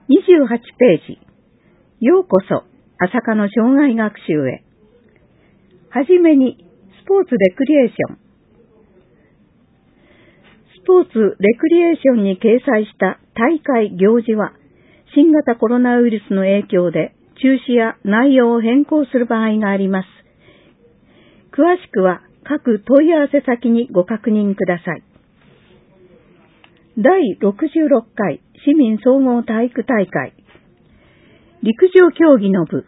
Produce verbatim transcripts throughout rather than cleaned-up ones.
にじゅうはちページ。ようこそ、朝霞の障害学習へ。はじめに、スポーツレクリエーション。スポーツレクリエーションに掲載した大会行事は、新型コロナウイルスの影響で中止や内容を変更する場合があります。詳しくは各問い合わせ先にご確認ください。だいろくじゅうろっかい市民総合体育大会陸上競技の部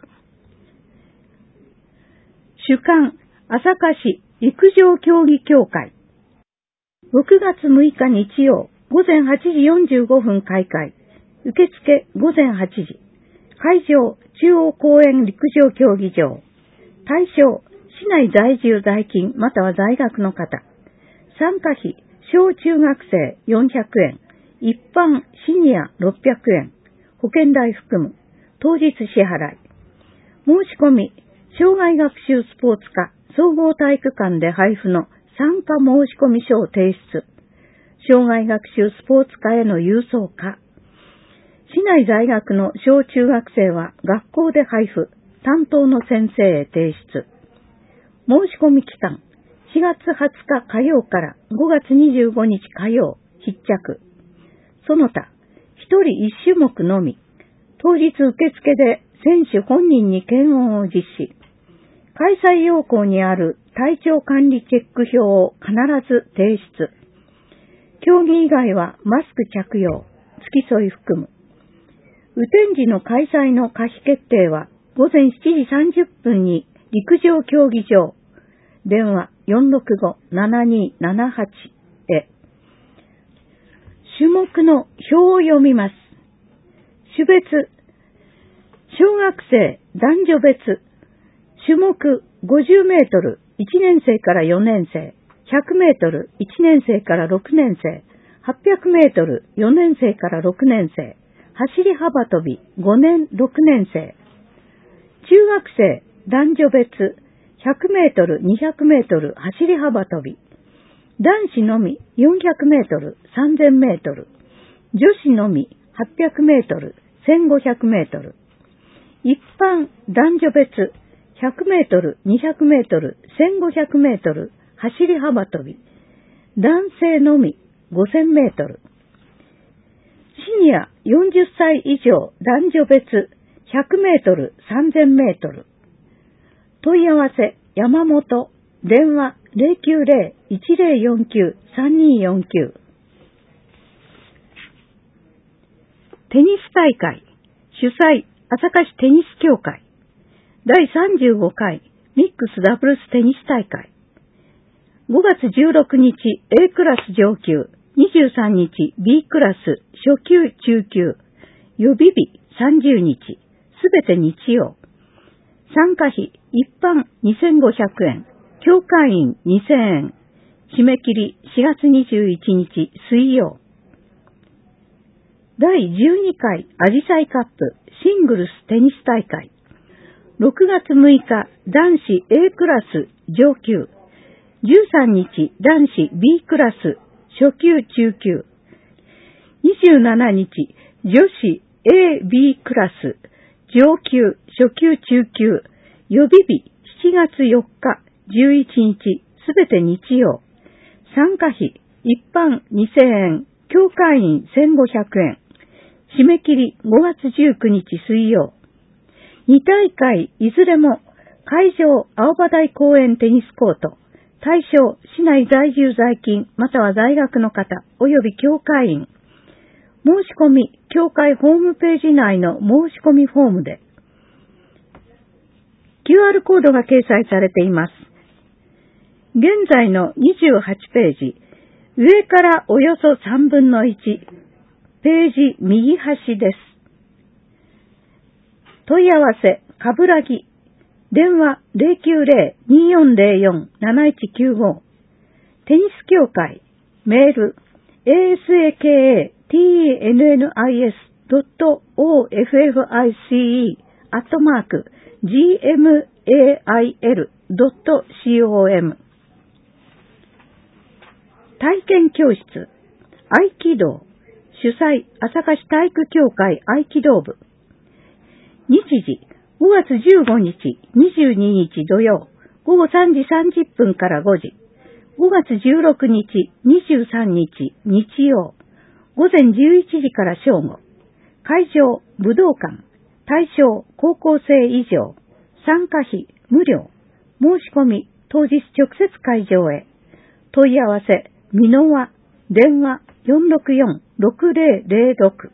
主管朝霞市陸上競技協会ろくがつむいか日曜午前はちじよんじゅうごふん開会受付午前はちじ会場中央公園陸上競技場対象市内在住在勤または在学の方参加費小中学生よんひゃくえん、一般シニアろっぴゃくえん、保険代含む、当日支払い。申し込み、障害学習スポーツ科総合体育館で配布の参加申し込み書を提出。障害学習スポーツ科への郵送か。市内在学の小中学生は学校で配布、担当の先生へ提出。申し込み期間。しがつはつか火曜からごがつにじゅうごにち火曜、必着。その他、ひとりいちしゅもくのみ、当日受付で選手本人に検温を実施。開催要項にある体調管理チェック表を必ず提出。競技以外はマスク着用、付き添い含む。雨天時の開催の可否決定はごぜんしちじさんじゅっぷんに陸上競技場、電話 よんろくご ななにーななはち へ。種目の表を読みます。種別、小学生、男女別、種目ごじゅうメートル、いちねんせいからよねんせい、ひゃくメートル、いちねんせいからろくねんせい、はっぴゃくメートル、よねんせいからろくねんせい、走り幅跳び、ごねん、ろくねんせい、中学生、男女別、ひゃくメートル、にひゃくメートル、走り幅跳び。男子のみよんひゃくメートル、さんぜんメートル。女子のみはっぴゃくメートル、せんごひゃくメートル。一般男女別ひゃくメートル、にひゃくメートル、せんごひゃくメートル、走り幅跳び。男性のみごせんメートル。シニアよんじゅっさい以上男女別ひゃくメートル、さんぜんメートル。問い合わせ、山本、電話 ゼロきゅうゼロ いちゼロよんきゅう さんにーよんきゅう。テニス大会、主催、朝霞市テニス協会、だいさんじゅうごかいミックスダブルステニス大会、ごがつじゅうろくにち A クラス上級、にじゅうさんにち B クラス初級中級、予備日さんじゅうにち、すべて日曜。参加費、一般にせんごひゃくえん、協会員にせんえん、締め切りしがつにじゅういちにち水曜。だいじゅうにかいアジサイカップシングルステニス大会、ろくがつむいか男子 A クラス上級、じゅうさんにち男子 B クラス初級中級、にじゅうしちにち女子 A、B クラス上級、初級中級、予備日しちがつよっか、じゅういちにち、すべて日曜。参加費、一般にせんえん、協会員せんごひゃくえん。締め切りごがつじゅうくにち水曜。にたいかいいずれも、会場青葉台公園テニスコート。対象、市内在住在勤、または在学の方、及び協会員。申し込み、協会ホームページ内の申し込みフォームで。キューアール コードが掲載されています。現在のにじゅうはちページ、上からおよそさんぶんのいち、ページ右端です。問い合わせ、かぶらぎ、電話 ゼロきゅうゼロ にーよんゼロよん なないちきゅうご、テニス協会、メール、エーエスエーケーエーティーエヌエヌアイエスドットオーエフエフアイシーイー アットマーク ジーエムエーアイエルドットコム 体験教室、合気道、 主催、朝霞市体育協会合気道部。日時、ごがつじゅうごにち、にじゅうににち土曜、ごごさんじさんじゅっぷんからごじ。ごがつじゅうろくにち、にじゅうさんにち、日曜、ごぜんじゅういちじから正午。会場、武道館。対象、高校生以上。参加費、無料。申し込み、当日直接会場へ。問い合わせ、美濃和、電話 よんろくよん ろくぜろぜろろく。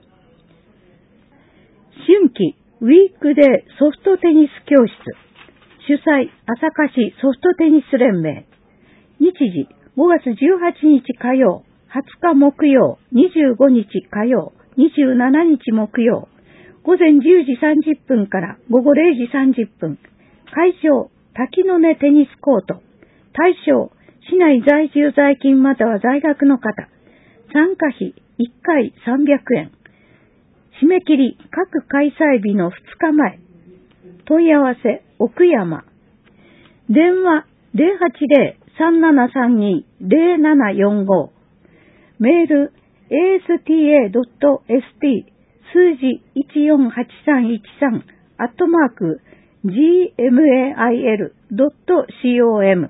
春季ウィークデーソフトテニス教室。主催、朝霞市ソフトテニス連盟。日時、ごがつじゅうはちにち火曜、はつか木曜、にじゅうごにち火曜、にじゅうしちにち木曜、ごぜんじゅうじさんじゅっぷんからごごれいじさんじゅっぷん。会場、滝の根テニスコート。対象、市内在住在勤または在学の方。参加費いっかいさんびゃくえん。締め切り各開催日のふつかまえ。問い合わせ、奥山。電話 ゼロはちゼロ さんななさんに ゼロななよんご。メール エーエスティーエードットエスティー 数字いちよんはちさんいちさんアットマーク ジーエムエーアイエルドットコム。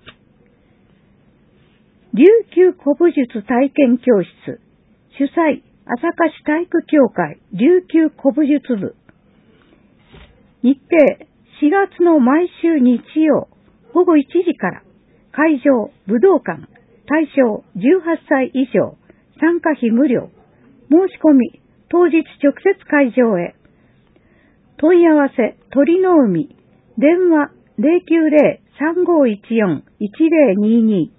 琉球古武術体験教室。主催、朝霞市体育協会琉球古武術部。日程、しがつの毎週日曜、ごごいちじから。会場、武道館。対象、じゅうはっさい以上。参加費無料。申し込み、当日直接会場へ。問い合わせ、鳥の海。電話、ゼロきゅうゼロ さんごいちよん いちゼロにに。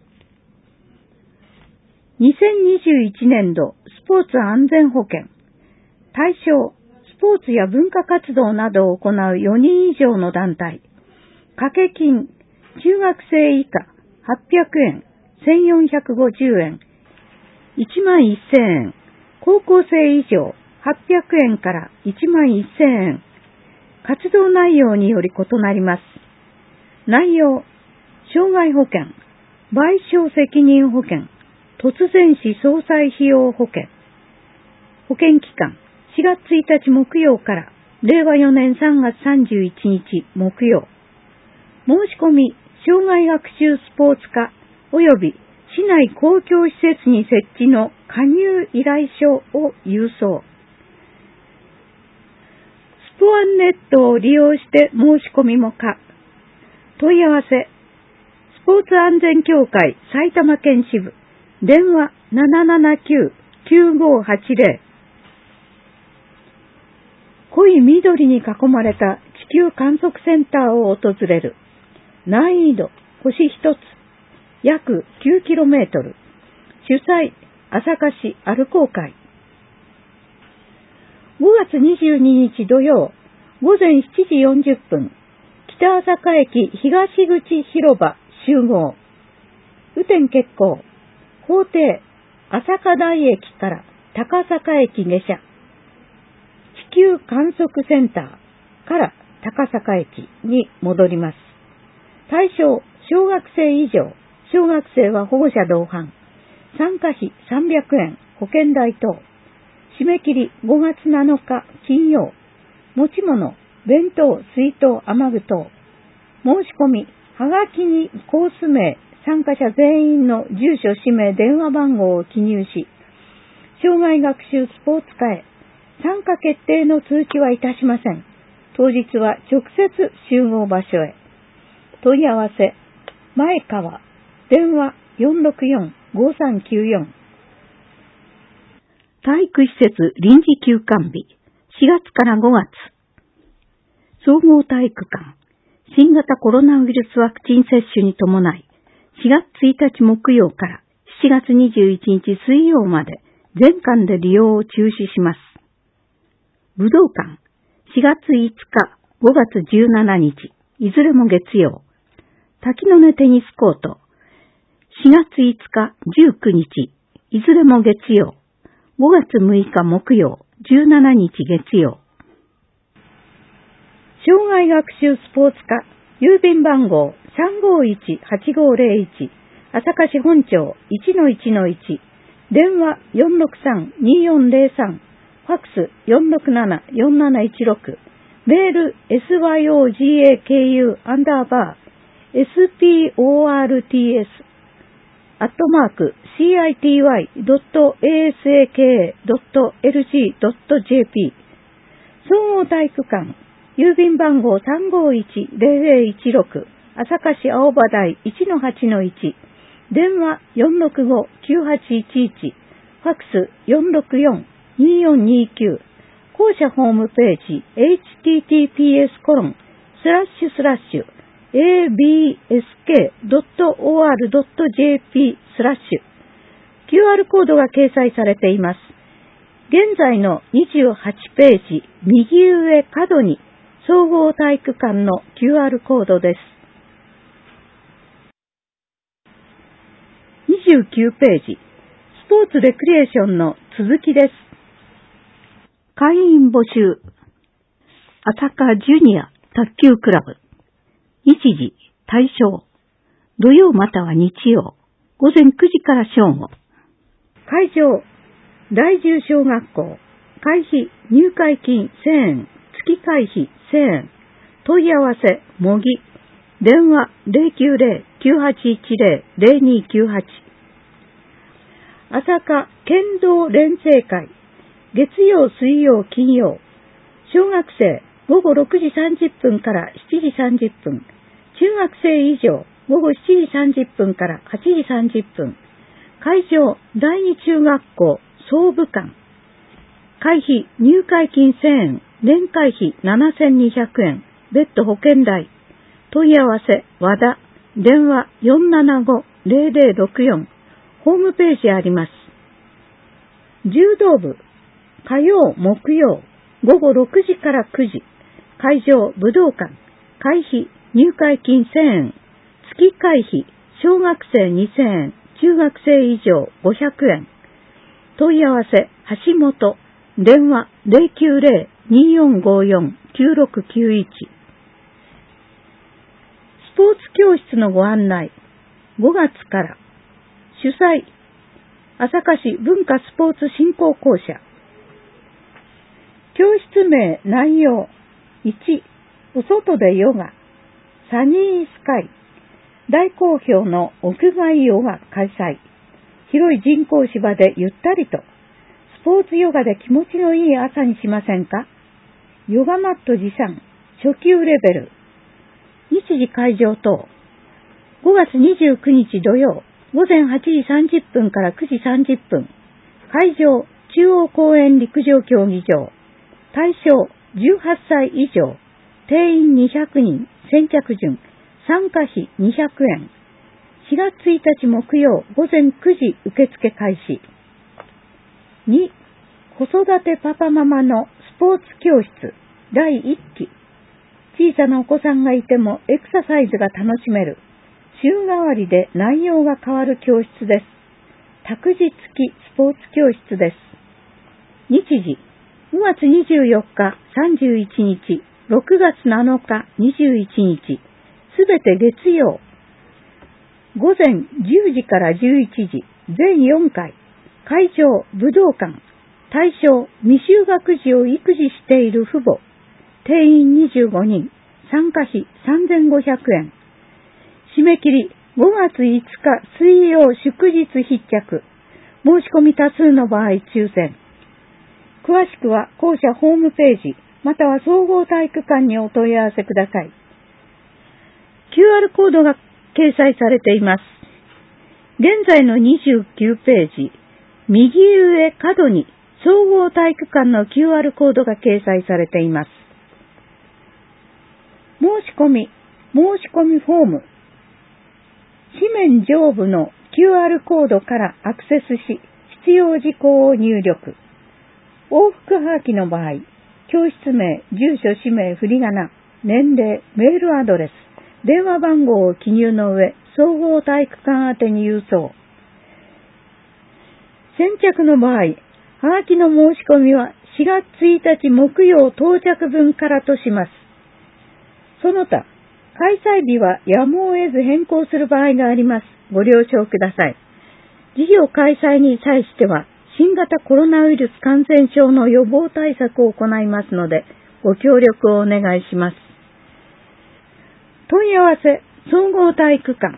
にせんにじゅういちねんどスポーツ安全保険。対象、スポーツや文化活動などを行うよにん以上の団体。掛け金、中学生以下はっぴゃくえん、せんよんひゃくごじゅうえん、いちまんせんえん。高校生以上はっぴゃくえんからいちまんせんえん。活動内容により異なります。内容、障害保険、賠償責任保険、突然死相殺費用保険。保険期間、しがつついたち木曜かられいわよねんさんがつさんじゅういちにち木曜。申し込み、障害学習スポーツ課及び市内公共施設に設置の加入依頼書を郵送。スポアンネットを利用して申し込みも可。問い合わせ、スポーツ安全協会埼玉県支部、電話 ななななきゅう きゅうごはちゼロ。濃い緑に囲まれた地球観測センターを訪れる。難易度、星一つ、約 きゅうキロメートル。主催、朝霞市歩こう会。ごがつにじゅうににち土曜、ごぜんしちじよんじゅっぷん、北朝霞駅東口広場集合。雨天決行。法定、朝霞台駅から高朝霞駅下車。地球観測センターから高朝霞駅に戻ります。対象、小学生以上。小学生は保護者同伴。参加費さんびゃくえん、保険代等。締め切りごがつなのか金曜。持ち物、弁当、水筒、雨具等。申し込み、はがきにコース名、参加者全員の住所、氏名、電話番号を記入し、障害学習スポーツ課へ。参加決定の通知はいたしません。当日は直接集合場所へ。問い合わせ、前川、電話 よんろくよん ごさんきゅうよん。体育施設臨時休館日、しがつからごがつ。総合体育館、新型コロナウイルスワクチン接種に伴い、しがつついたち木曜からしちがつにじゅういちにち水曜まで全館で利用を中止します。武道館、しがついつか、ごがつじゅうしちにち、いずれも月曜。滝の根テニスコート、しがついつか、じゅうくにち、いずれも月曜。ごがつむいか木曜、じゅうしちにち月曜。障害学習スポーツ課、郵便番号 さんごいちはちごゼロいち、朝霞市本町 いちのいちのいち、 電話 よんろくさん にーよんゼロさん、ファックス よんろくなな よんなないちろく、メール エスワイオージェーケーユー アンダーバー エスピーオーアールティーエス アットマーク シーアイティーワイ ドット エーエスエーケーエー ドット エルジー ドット ジェーピー 総合体育館郵便番号 さんごいちゼロゼロいちろく 朝霞市青葉台 いちのはちのいち、電話 よんろくご きゅうはちいちいち、ファックス よんろくよん にーよんにーきゅう、校舎ホームページ エイチティーティーピーエスコロンスラッシュスラッシュ エービーエスケードットオーアールドットジェーピー スラッシュ キューアール コードが掲載されています。現在のにじゅうはちページ右上角に総合体育館の キューアール コードです。にじゅうきゅうページスポーツレクリエーションの続きです。会員募集朝霞ジュニア卓球クラブ日時対象土曜または日曜午前くじから正午会場第十小学校会費入会金せんえん月会費せんえん問い合わせ模擬電話 ゼロきゅうゼロ きゅうはちいちゼロ ゼロにきゅうはち朝霞剣道連成会月曜水曜金曜小学生午後ろくじさんじゅっぷんからしちじさんじゅっぷん中学生以上午後しちじさんじゅっぷんからはちじさんじゅっぷん会場第二中学校総武館会費入会金せんえん年会費ななせんにひゃくえん別途保険代問い合わせ和田電話 よんななご ゼロゼロろくよんホームページあります。柔道部火曜木曜午後ろくじからくじ会場武道館会費入会金せんえん月会費小学生にせんえん中学生以上ごひゃくえん問い合わせ橋本電話 ゼロきゅうゼロ にーよんごよん きゅうろくきゅういちスポーツ教室のご案内ごがつから主催朝霞市文化スポーツ振興公社教室名内容いちお外でヨガサニースカイ大好評の屋外ヨガ開催広い人工芝でゆったりとスポーツヨガで気持ちのいい朝にしませんか。ヨガマット持参初級レベル日時会場等ごがつにじゅうくにち土曜午前はちじさんじゅっぷんからくじさんじゅっぷん会場中央公園陸上競技場対象じゅうはっさい以上定員にひゃくにん先着順参加費にひゃくえんしがつついたち木曜午前くじ受付開始に子育てパパママのスポーツ教室だいいっき小さなお子さんがいてもエクササイズが楽しめる週替わりで内容が変わる教室です。託児付きスポーツ教室です。日時ごがつにじゅうよっかさんじゅういちにちろくがつなのかにじゅういちにちすべて月曜午前じゅうじからじゅういちじ全よんかい会場武道館対象未就学児を育児している父母定員にじゅうごにん参加費さんぜんごひゃくえん締め切りごがついつか水曜祝日必着申し込み多数の場合抽選詳しくは校舎ホームページまたは総合体育館にお問い合わせください。 キューアール コードが掲載されています。現在のにじゅうきゅうページ右上角に総合体育館の キューアール コードが掲載されています。申し込み申し込みフォーム紙面上部の キューアール コードからアクセスし必要事項を入力往復はがきの場合教室名住所氏名振り仮名年齢メールアドレス電話番号を記入の上総合体育館宛てに郵送先着の場合はがきの申し込みはしがつついたち木曜到着分からとします。その他開催日はやむを得ず変更する場合があります。ご了承ください。 事業開催に際しては、新型コロナウイルス感染症の予防対策を行いますので、ご協力をお願いします。問い合わせ、総合体育館。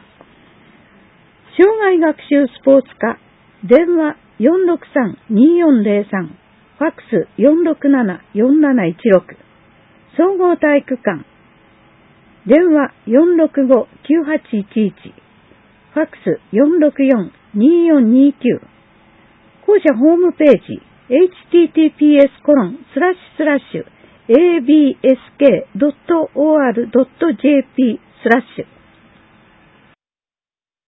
障害学習スポーツ科、電話 よんろくさん にーよんぜろさん、ファックス よんろくなな よんなないちろく、総合体育館、電話 よんろくご きゅうはちいちいち、ファックス よんろくよん にーよんにーきゅう、校舎ホームページ エイチティーティーピーエスコロンスラッシュスラッシュエービーエスケードットオーアールドットジェーピー スラッシュ